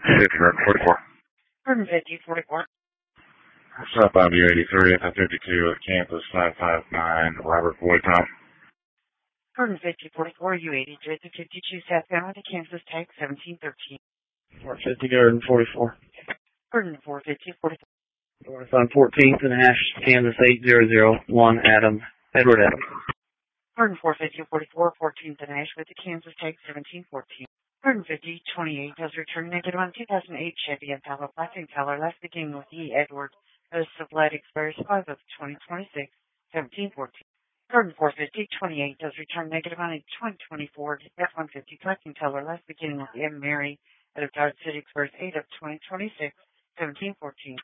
50, Route 44. Pardon 5044. South Avenue 83 at 52 at Campus 559, Robert Boyd Tom. Pardon 5044, U83 at 52 southbound to Kansas Tech 1713. 450 Garden 44. Pardon 45044. North on 14th and Ash, Kansas 8001, Edward Adams. Pardon 45044, 14th and Ash with the Kansas Tech 1714. Pardon 5028 does return negative on 2008 Chevy Impala black in color, last beginning with E. Edward. Sublette expires 5 of 2026, 1714. Pardon 45028 does return negative on a 2024 F-150 black in color, last beginning with M. Mary out of Dodge City, expires 8 of 2026, 1714.